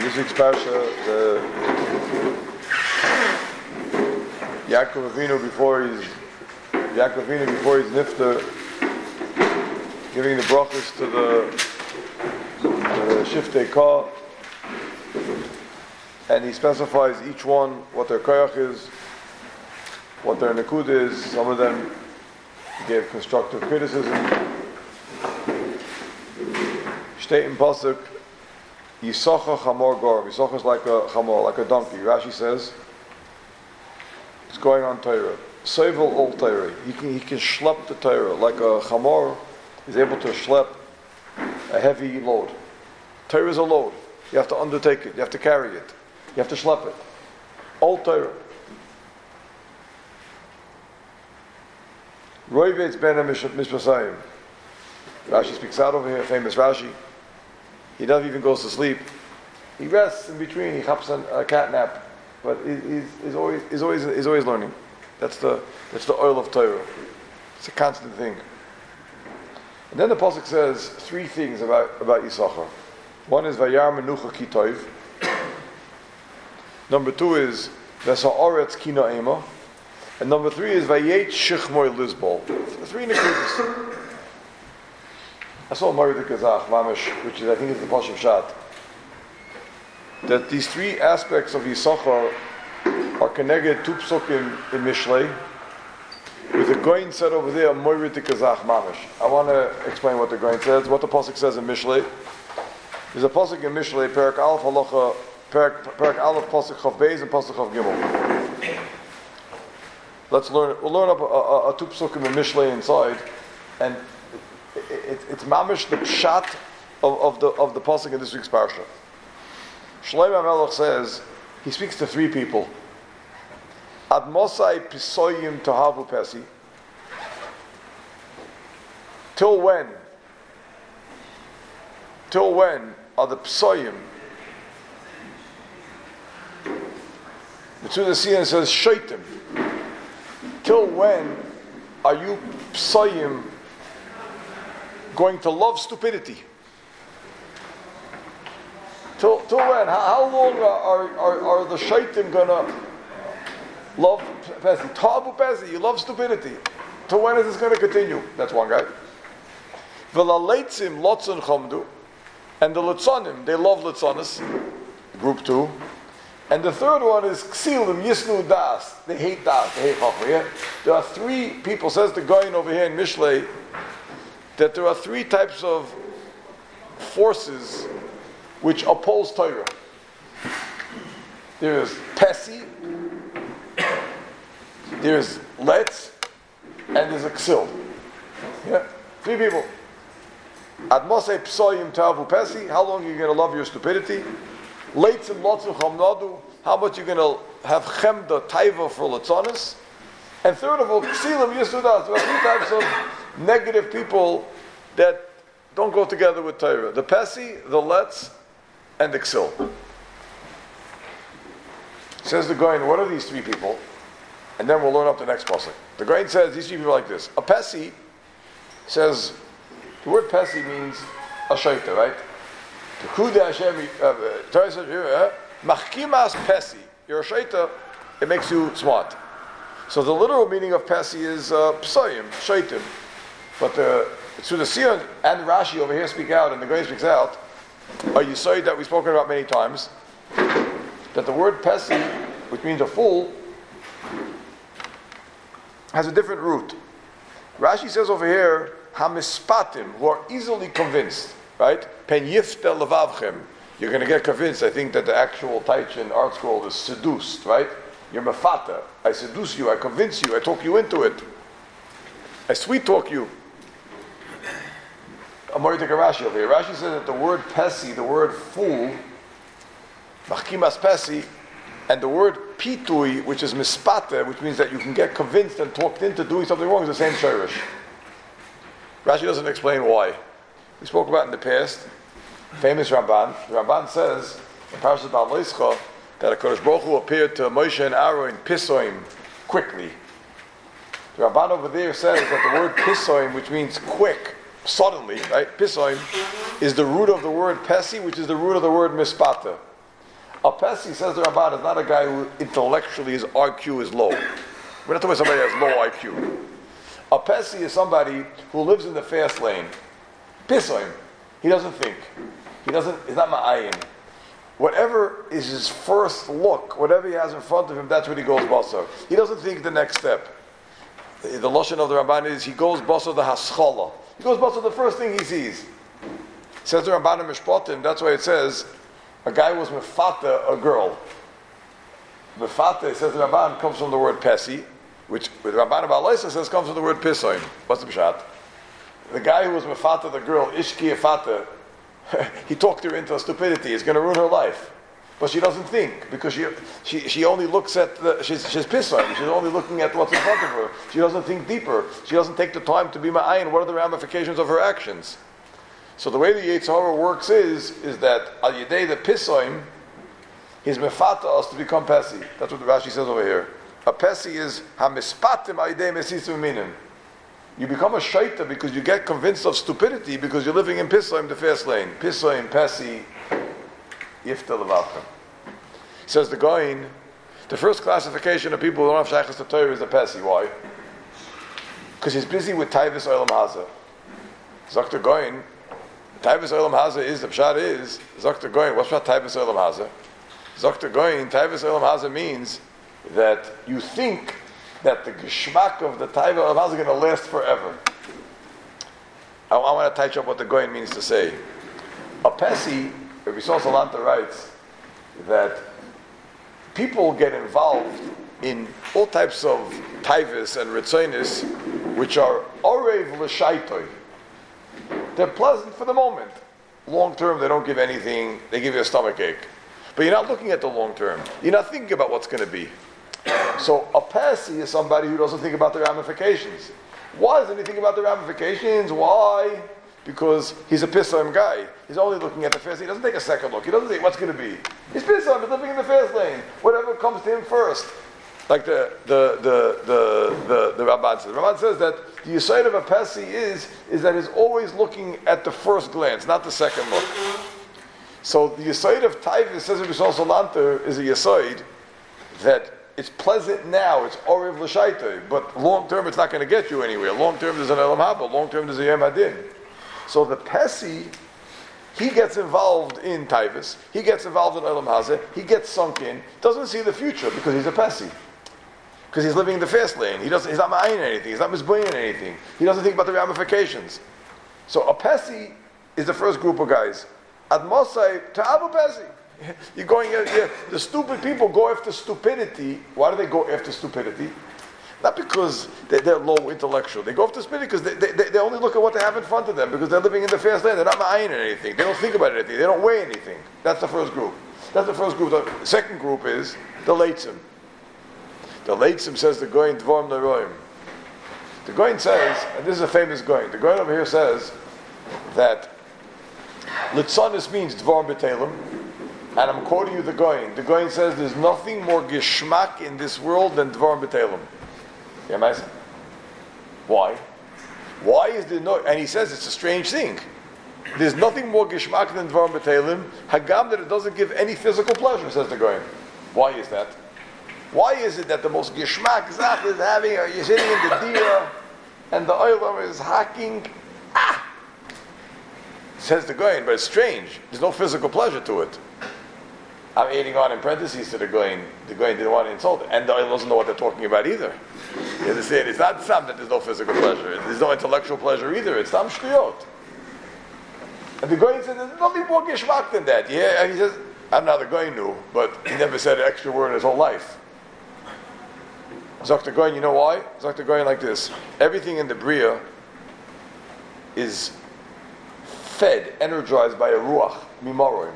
this week's parsha, the Yaakov Avinu before he's nifter, giving the brachos to the Shiftei Kah, and he specifies each one what their koyach is, what their nakud is. Some of them gave constructive criticism. Shteit in pasuk, Yisachar chamor gorb. Yisachar is like a chamor, like a donkey. Rashi says it's going on Torah. Sovel ol Torah. He can schlep the Torah like a chamor is able to schlep a heavy load. Torah is a load. You have to undertake it. You have to carry it. You have to schlep it. Ol Torah. Roivetz ben mishpasayim. Rashi speaks out over here. Famous Rashi. He never even goes to sleep. He rests in between. He hops on a cat nap, but he's always learning. That's the oil of Torah. It's a constant thing. And then the pasuk says three things about Yisachar. One is Vayar menucha ki tov. Number two is Vesa'aretz ki na'ema. And number three is Vayet shichmoy lizbol. Three nekudas. I saw Mari the Kazakh, Mamish, which is, I think, is the Pashup Shat. That these three aspects of Yisachar are connected two psukim in Mishlei, with the Goin said over there, Mari the Kazakh, Mamish. I want to explain what the Goin says, what the pasuk says in Mishlei. There's a pasuk in Mishlei, Perak Aleph Halacha, Perak Aleph pasuk Chav Beis and pasuk Chav Gimel. We'll learn up a two psukim in Mishlei inside, and it's mamish the pshat of the pasuk in this week's parsha. Shlomo HaMelech says he speaks to three people. Ad Mosai Pisoyim Tahavu Pesi. Till when are the Pisoyim? The Tzudei Sion says Shaitim. Till when are you Pisoyim going to love stupidity? Till when? How long are the shaitim gonna love Pesi? Tabu Pesi, you love stupidity. Till when is this going to continue? That's one guy. V'laleitzim lotzon chamdu, and the litzonim, they love litzonis. Group two. And the third one is ksilim yisnu das. They hate das. They hate chachma. Yeah? There are three people. Says the guy over here in Mishlei, that there are three types of forces which oppose Torah. There is Pesi, there is Letz, and there's a Ksil. Yeah? Three people. Ad Mosei Psoyim Tavu Pesi, how long are you going to love your stupidity? Leitzim Lotzim Chamnadu, how much you're going to have Chemda Taiva for Letzonis? And third of all, Ksilim Yisudas. There are three types of negative people that don't go together with Torah. The Pesi, the Letz, and the Ksil. Says the Goin, what are these three people? And then we'll learn up the next pasuk. The Goin says these three people are like this. A Pesi says, the word Pesi means a shaita, right? Torah says, Machkimas Pesi. You're a shaita, it makes you smart. So the literal meaning of Pesi is Psoyim, shaitim. But the Tzudei Sion and Rashi over here speak out, and the Goy speaks out. Are you sorry that we've spoken about many times? That the word Pesi, which means a fool, has a different root. Rashi says over here, Hamispatim, who are easily convinced, right? Pen yifte levavchem. You're going to get convinced. I think that the actual Taichin art scroll is seduced, right? You're mefata. I seduce you, I convince you, I talk you into it. I sweet talk you. Amari take a Rashi over here. Rashi says that the word Pesi, the word fool, Machkimas Pesi, and the word Pitui, which is mispata, which means that you can get convinced and talked into doing something wrong, is the same shirish. Rashi doesn't explain why. We spoke about in the past, famous Ramban. The Ramban says in Parashat Bal Leischa that HaKadosh Baruch Hu appeared to Moshe and Aaron Pisoim quickly. The Ramban over there says that the word Pisoim, which means quick, suddenly, right? Pisoim is the root of the word Pesi, which is the root of the word Mispata. A Pesi, says the Ramban, is not a guy who intellectually his IQ is low. We're not talking about somebody who has low IQ. A Pesi is somebody who lives in the fast lane. Pisoim. He doesn't think. He's not ma'ayin. Whatever is his first look, whatever he has in front of him, that's what he goes basar. He doesn't think the next step. The lashon of the Ramban is he goes basar the haschala. He goes basar the first thing he sees. Says the Ramban in Mishpatim, that's why it says a guy was mefata a girl. Mefata, says the Ramban, comes from the word pesi, which with Ramban Ba'alaisa says comes from the word pisoim. What's the pshat? The guy who was mefata the girl, ishki efata, he talked her into stupidity. It's going to ruin her life, but she doesn't think because she only looks at she's pisoim. She's only looking at what's in front of her. She doesn't think deeper. She doesn't take the time to be ma'ayin. What are the ramifications of her actions? So the way the Yetzer Hara works is that al yedei the pisoim, he's mefata us to become pesi. That's what the Rashi says over here. A pesi is hamispatim al yedei mesisim minim. You become a shaita because you get convinced of stupidity because you're living in pisoim, the fast lane. Pisoim, pesi, yifta levavchem. Says the Goin, the first classification of people who don't have shaychus to Torah is the pesi. Why? Because he's busy with taivus olam haza. Dr. Goin, taivus olam haza is, the pshat is, Dr. Goin, what's pshat taivus olam haza? Dr. Goin, taivus olam haza means that you think that the geschmack of the taiva olam haza is going to last forever. I want to touch up what the Goin means to say. A pesi, Rabbi Yisrael Salanta writes that people get involved in all types of taivas and ritzonis which are orev l'shaitoi. They're pleasant for the moment. Long term, they don't give anything. They give you a stomach ache. But you're not looking at the long term. You're not thinking about what's going to be. So a pesi is somebody who doesn't think about the ramifications. Why doesn't he think about the ramifications? Why? Because he's a pisoim guy. He's only looking at the fast. He doesn't take a second look. He doesn't think what's going to be. He's pisoim. He's living in the fast lane. Whatever comes to him first. Like the Ramban says. The Ramban says that the yesod of a pesi is that he's always looking at the first glance, not the second look. So the yesod of taivus, says Rabbi Yisrael Salanter, is a yesod that it's pleasant now, it's oriv l'shaitoi, but long term it's not going to get you anywhere. Long term there's an elam haba, long term there's a yom hadin. So the pesi, he gets involved in taivus, he gets involved in elam hazeh, he gets sunk in, doesn't see the future because he's a pesi. Because he's living in the fast lane. He's not ma'ayin anything, he's not mizboyin anything. He doesn't think about the ramifications. So a pesi is the first group of guys. Ad mosai to abu pesi. You're going, the stupid people go after stupidity. Why do they go after stupidity? Not because they're low intellectual. They go after stupidity because they only look at what they have in front of them because they're living in the fast lane. They're not ma'ayin anything. They don't think about anything. They don't weigh anything. That's the first group. The second group is the leitzim. The leitzim says the goyin dvorim neroim. The goyin says, and this is a famous goyin. The goyin over here says that litzonis means dvorim b'telim. And I'm quoting you the Goyin. The Goyin says there's nothing more geschmack in this world than Dvarim B'Telem. Yeah, amazing. Why? Why is there no... And he says it's a strange thing. There's nothing more geschmack than Dvarim B'Telem. Hagam that it doesn't give any physical pleasure, says the Goyin. Why is that? Why is it that the most geschmack is having... You're sitting in the dia and the oilam is hacking... Says the Goyin, but it's strange. There's no physical pleasure to it. I'm adding on in parentheses to the Goyin. The Goyin didn't want to insult it. And the oil doesn't know what they're talking about either. You understand? It's not some that there's no physical pleasure. There's no intellectual pleasure either. It's tam shkiyot. And the Goyin said, there's nothing more geschmack than that. Yeah, and he says, I don't know how the Goyin knew, but he never said an extra word in his whole life. Dr. Goyin, you know why? Dr. Goyin like this. Everything in the Bria is fed, energized by a ruach, mimaroim.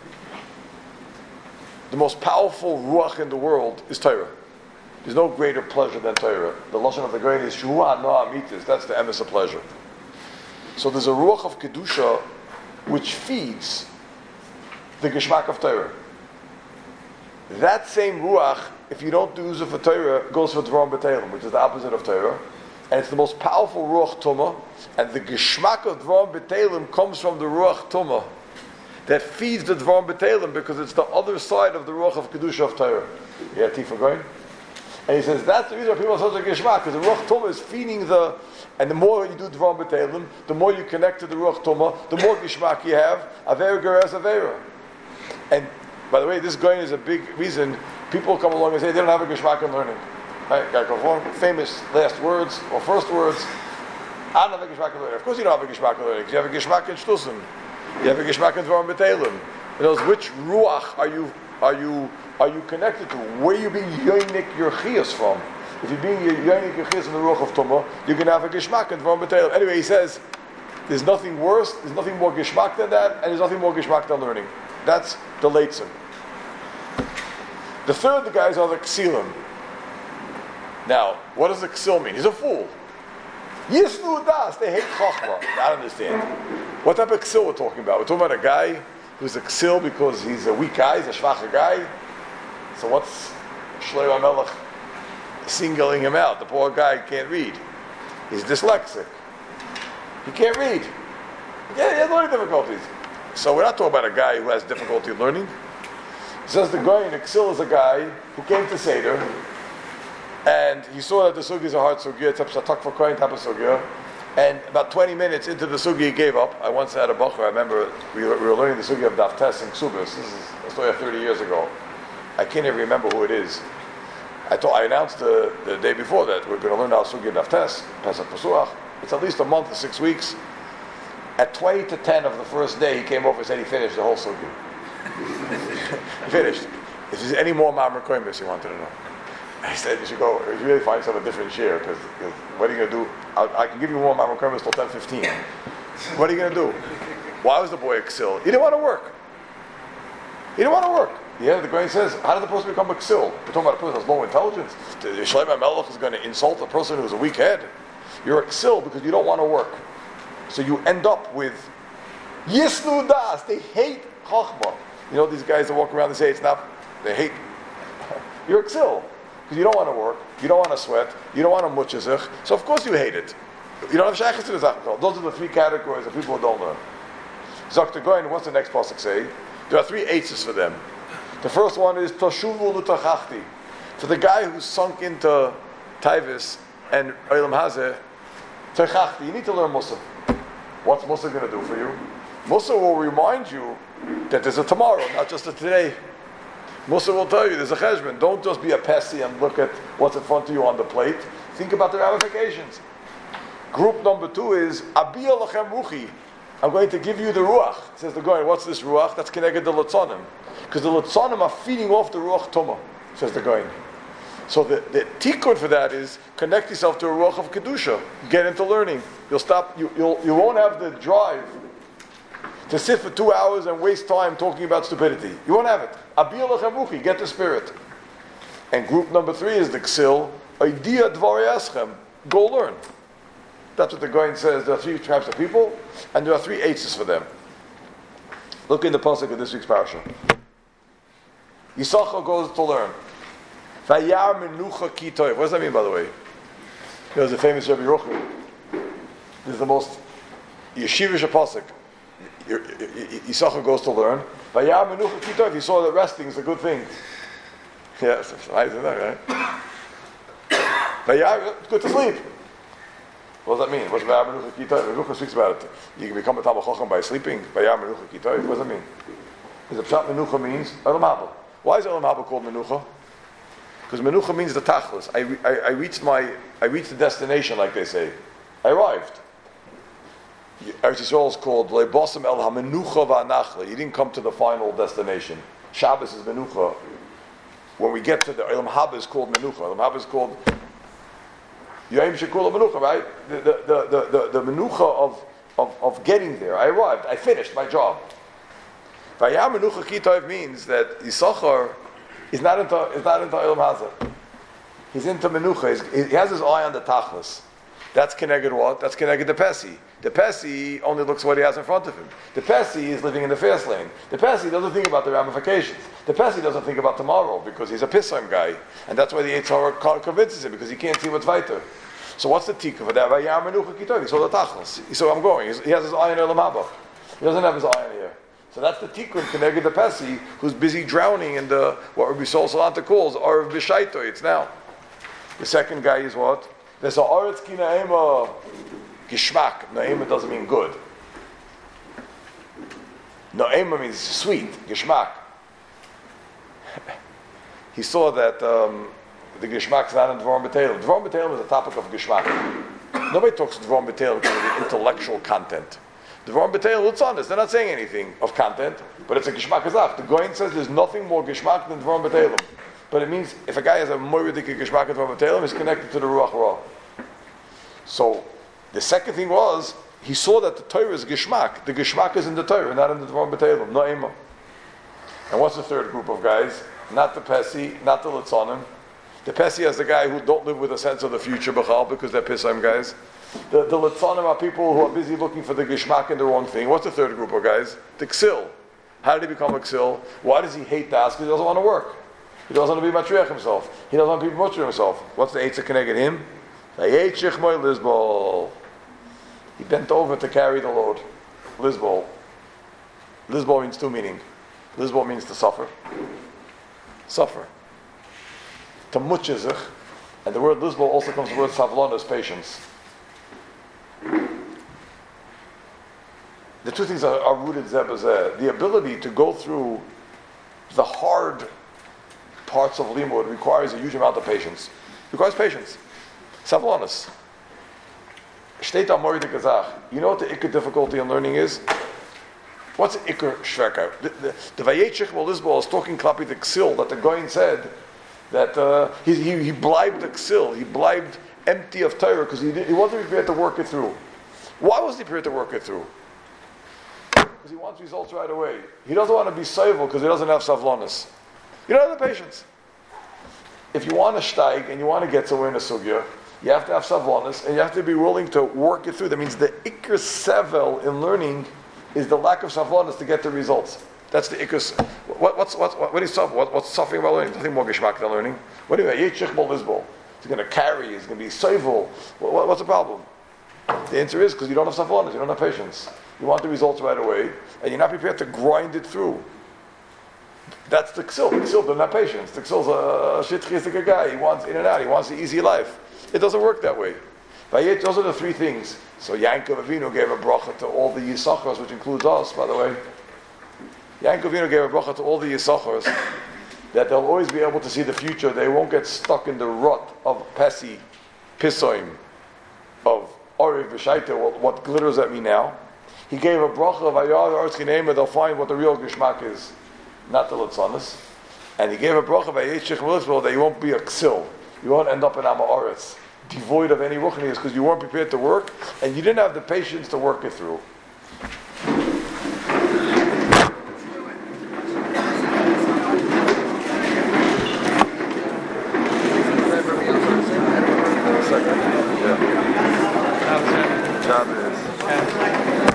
The most powerful ruach in the world is Torah. There's no greater pleasure than Torah. The lashon of the Goyin is shuhu hanoah amitis. That's the emes of pleasure. So there's a ruach of kedusha which feeds the geschmack of Torah. That same ruach, if you don't do uzu for Torah, goes for dvarim b'telim, which is the opposite of Torah, and it's the most powerful ruach tumah. And the geschmack of dvarim b'telim comes from the ruach tumah. that feeds the Dvarim B'Teilim because it's the other side of the Ruach of Kedusha of Torah. Yeah, Tifa going? And he says that's the reason why people are such a Geshmak, because the Ruach Tumah is feeding and the more you do Dvarim B'Teilim, the more you connect to the Ruach Tumah, the more Geshmak you have, Avera Geras Avera. And by the way, this going is a big reason people come along and say they don't have a Geshmak in learning. Right? Guy goes wrong, famous last words or first words. I don't have a Geshmak in learning. Of course you don't have a Geshmak in learning, because you have a Geshmak in Shtusim. You have a Geshmak in Dvarim B'Teilim. In other words, which Ruach are you connected to? Where are you being yoinik your chiyas from? If you're being yoinik your chiyas in the Ruach of Tumah, you can have a Geshmak in Dvarim B'Teilim. Anyway, he says, there's nothing worse, there's nothing more Geshmak than that, and there's nothing more Geshmak than learning. That's the Leitzim. The third, the guys are the Ksilim. Now, what does the Ksil mean? He's a fool. Yisnu das, they hate Chachma. I don't understand. What type of Ksil we're talking about? We're talking about a guy who's a Ksil because he's a weak guy, he's a Shvacha guy. So what's Shlomo HaMelech singling him out? The poor guy can't read. He's dyslexic. He can't read. Yeah, he has learning difficulties. So we're not talking about a guy who has difficulty learning. He says the guy in the Ksil is a guy who came to Seder, and he saw that the sugi is a hard sugi, it's a pshatak for kohen type of sugi, and about 20 minutes into the sugi he gave up. I once had a bacher, I remember we were learning the sugi of Daf Tes in Ksubis. This is a story of 30 years ago. I can't even remember who it is. I announced the day before that we're going to learn our sugi of Daf Tes, Pesach Pesuach. It's at least a month or 6 weeks. At 20 to 10 of the first day, he came over and said he finished the whole sugi. He finished. If there's any more Ma'amar Koimis, he wanted to know. I said, you should go, you should really find yourself a different share, because what are you going to do? I can give you more Ma'amar Koimis till 10:15. What are you going to do? Why was the boy a Ksil? He didn't want to work. He didn't want to work. Yeah, the Goyen says, how did the person become a Ksil? We're talking about a person who has low intelligence. Shlomo HaMelech is going to insult a person who's a weak head. You're a Ksil because you don't want to work. So you end up with Yisnu Das. They hate Chachma. You know these guys that walk around and say it's not, they hate. You're a Ksil. Because you don't want to work, you don't want to sweat, you don't want to muchazich, so of course you hate it. You don't have shaykhs to the zachkol. Those are the three categories of people who don't learn. Zakta Goyen, what's the next pasuk say? There are three eitzes for them. The first one is Toshuvu Lutachachti. For the guy who's sunk into Taivis and Olam Hazeh, Tachachti, you need to learn Musa. What's Musa going to do for you? Musa will remind you that there's a tomorrow, not just a today. Musa will tell you there's a cheshbon. Don't just be a pessy and look at what's in front of you on the plate. Think about the ramifications. Group number 2 is Abiyah Lachem Ruchi. I'm going to give you the ruach. Says the Goyen, what's this ruach? That's connected to Latzonim. Because the Latzonim are feeding off the ruach Tumah, says the Goyen. So the tikkun for that is connect yourself to a ruach of Kedusha. Get into learning. You'll stop. You won't have the drive to sit for 2 hours and waste time talking about stupidity. You won't have it. Abiyah Lachem Ruchi, get the spirit. And group number 3 is the Ksil. Idea Dvarei Eschem. Go learn. That's what the Goyen says. There are 3 types of people, and there are 3 eitzes for them. Look in the pasuk of this week's parasha. Yisachar goes to learn. Vayar menucha ki toiv. What does that mean, by the way? There's a famous Rabbi Ruchman. This is the most yeshivish pasuk. Yisachar goes to learn. Vayar menucha ki toiv. He saw that resting is a good thing. Yes, it's nice, isn't that right? Vayar, it's good to sleep. What does that mean? What's Vayar menucha ki toiv? Menucha speaks about it. You can become a Talmid Chacham by sleeping. Vayar menucha ki toiv. What does that mean? Because the pshat menucha means Olam Haba. Why is Olam Haba called menucha? Because menucha means the tachlis. I reached the destination, like they say. I arrived. Eretz Yisrael is called Leibosim El HaMenucha VaNachla. You didn't come to the final destination. Shabbos is menucha. When we get to the Olam Haba is called menucha. Olam Haba is called Yom Shekula menucha, right? The menucha of getting there. I arrived. I finished my job. Vayar menucha ki toiv means that Yisachar is not into Olam Hazeh. He's into menucha. He has his eye on the tachlis. That's connected what? That's connected the Pesi. The Pesi only looks what he has in front of him. The Pesi is living in the fast lane. The Pesi doesn't think about the ramifications. The Pesi doesn't think about tomorrow because he's a Pisam guy. And that's why the Eitzhara convinces him, because he can't see what's weiter. So what's the tikka for that? Vayar menucha ki toiv. He saw the tachlis. He saw I'm going. He has his eye on Olam Haba. He doesn't have his eye on here. So that's the tikkun keneged the pesi, who's busy drowning in the what Rabbi Sol Salanta calls Arav B'Shaito. It's now. The second guy is what? There's a Aretz Ki Na'ema Gishmak. Na'ema doesn't mean good. Na'ema means sweet. Gishmak. He saw that the Gishmak is not in Dvarim B'Teilim. Dvarim B'Teilim is a topic of Gishmak. Nobody talks Dvarim B'Teilim because of the intellectual content. Dvarim B'Teilim Lutzanis, they're not saying anything of content, but it's a Gishmak Azach. The Goyen says there's nothing more Gishmak than Dvarim B'Teilim. But it means if a guy has a Moiridik Gishmak and Dvarim B'Teilim, he's connected to the Ruach Ra. So the second thing was, he saw that the Torah is Gishmak. The Gishmak is in the Torah, not in the Dvarim B'Teilim, no Ema. And what's the third group of guys? Not the Pesi, not the Litzonim. The Pesi is the guy who don't live with a sense of the future, B'chal, because they're Pisayim guys. The Litzonim are people who are busy looking for the Gishmak and the wrong thing. What's the third group of guys? The Ksil. How did he become a Ksil? Why does he hate Das? Because he doesn't want to work. He doesn't want to be Matriach himself. He doesn't want to be Matriach himself. What's the Eitzah connected him? He bent over to carry the load. Lizbol. Lizbol means two meanings. Lizbol means to suffer. Suffer. To muchizich. And the word Lizbol also comes from the word Savlon as patience. The two things are rooted zebazeh. The ability to go through the hard parts of limud requires a huge amount of patience. Requires patience. Savlonis. Shteit Amori de Kazach. You know what the ikar difficulty in learning is? What's the ikar shveka? The Vayetchich Lizbol is talking klapi the ksil that the Goyen said that he blibed the ksil. He blibed empty of Torah because he wasn't prepared to work it through. Why was he prepared to work it through? Because he wants results right away. He doesn't want to be soivel because he doesn't have savlonis. You don't have the patience. If you want to steig and you want to get somewhere in a sugya, you have to have savlonis and you have to be willing to work it through. That means the ikr sevel in learning is the lack of savlonis to get the results. That's the ikr. What's suffering about learning? Nothing more geshmak than learning. What do you mean? He's going to carry. He's going to be soivel. What's the problem? The answer is because you don't have savlonis. You don't have patience. You want the results right away, and you're not prepared to grind it through. That's the ksil. The ksil doesn't have patience. The ksil's a shitchistic guy. He wants in and out. He wants the easy life. It doesn't work that way. Vayet, those are the three things. So Yankov Avinu gave a bracha to all the Yisachars, which includes us, by the way. Yankov Avinu gave a bracha to all the Yisachars that they'll always be able to see the future. They won't get stuck in the rut of Pesi, Pisoim, of Oriv V'Shaita, what glitters at me now. He gave a bracha of Ayar Arz Chinema, they'll find what the real Gishmak is, not the Litzanis. And he gave a bracha of Ayet Shech Melizbel that you won't be a Ksil. You won't end up in Amaretz, devoid of any ruchnius, because you weren't prepared to work, and you didn't have the patience to work it through.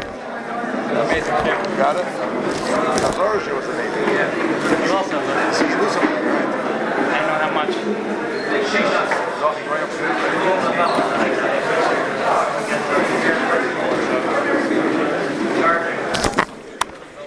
Got it? I thought she was amazing. You also